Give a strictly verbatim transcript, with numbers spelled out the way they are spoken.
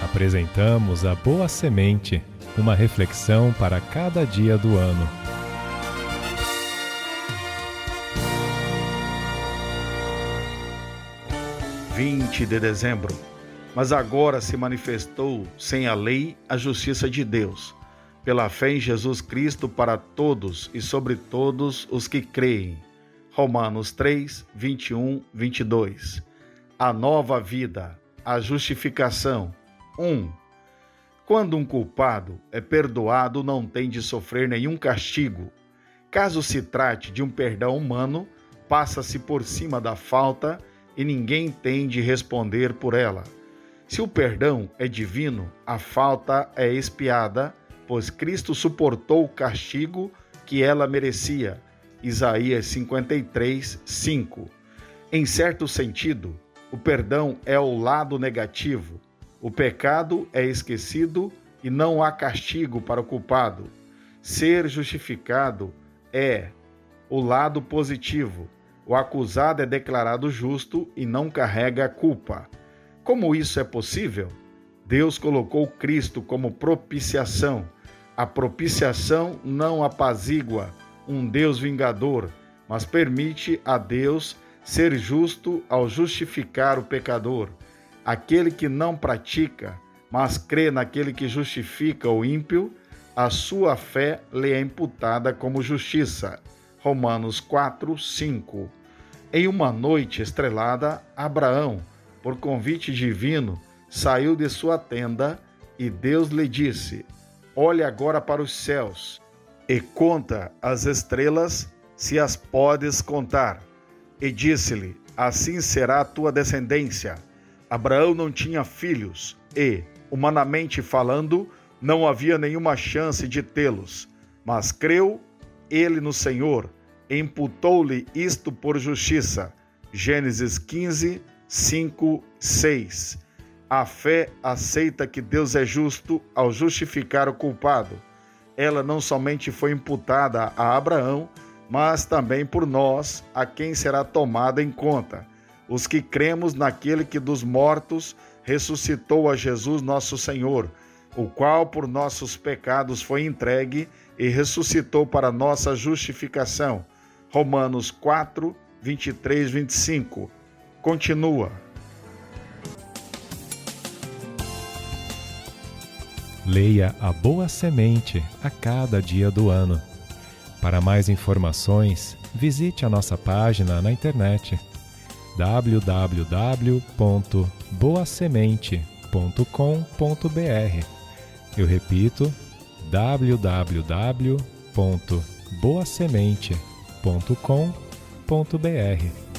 Apresentamos a Boa Semente, uma reflexão para cada dia do ano. vinte de dezembro. Mas agora se manifestou sem a lei a justiça de Deus, pela fé em Jesus Cristo para todos e sobre todos os que creem. Romanos três, vinte e um, vinte e dois. A nova vida, a justificação. um. Quando um culpado é perdoado, não tem de sofrer nenhum castigo. Caso se trate de um perdão humano, passa-se por cima da falta e ninguém tem de responder por ela. Se o perdão é divino, a falta é expiada, pois Cristo suportou o castigo que ela merecia. Isaías cinquenta e três, cinco. Em certo sentido, o perdão é o lado negativo. O pecado é esquecido e não há castigo para o culpado. Ser justificado é o lado positivo. O acusado é declarado justo e não carrega a culpa. Como isso é possível? Deus colocou Cristo como propiciação. A propiciação não apazigua um Deus vingador, mas permite a Deus ser justo ao justificar o pecador. Aquele que não pratica, mas crê naquele que justifica o ímpio, a sua fé lhe é imputada como justiça. Romanos quatro, cinco. Em uma noite estrelada, Abraão, por convite divino, saiu de sua tenda e Deus lhe disse: olhe agora para os céus e conta as estrelas, se as podes contar. E disse-lhe: assim será a tua descendência. Abraão não tinha filhos e, humanamente falando, não havia nenhuma chance de tê-los. Mas creu ele no Senhor, e imputou-lhe isto por justiça. Gênesis quinze, cinco, seis. A fé aceita que Deus é justo ao justificar o culpado. Ela não somente foi imputada a Abraão, mas também por nós, a quem será tomada em conta, os que cremos naquele que dos mortos ressuscitou a Jesus nosso Senhor, o qual por nossos pecados foi entregue e ressuscitou para nossa justificação. Romanos quatro, vinte e três, vinte e cinco. Continua. Leia a Boa Semente a cada dia do ano. Para mais informações, visite a nossa página na internet w w w ponto boa semente ponto com ponto b r. Eu repito, w w w ponto boa semente ponto com ponto b r.